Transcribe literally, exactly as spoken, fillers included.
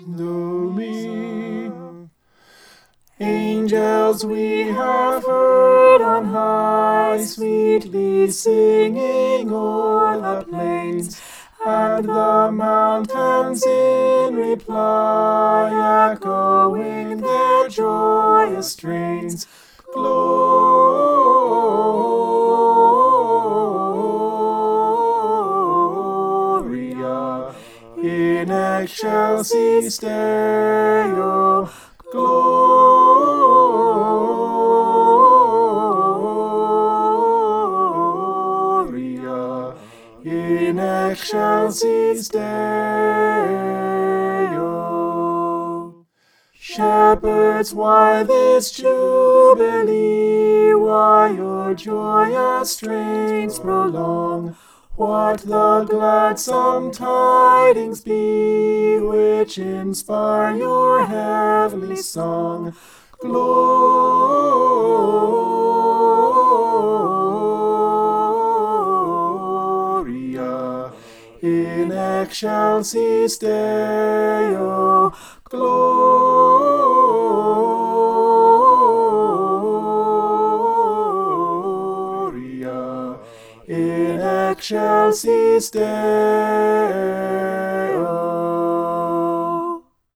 Domini. Angels we have heard on high, sweetly singing o'er the plains, and the mountains in reply echoing their joyous strains. Gloria in excelsis Deo. Gloria in excelsis Deo. Shepherds, why this jubilee? Why your joyous strains prolong? What the gladsome tidings be which inspire your heavenly song? Gloria in excelsis Deo. Gloria in excelsis Deo.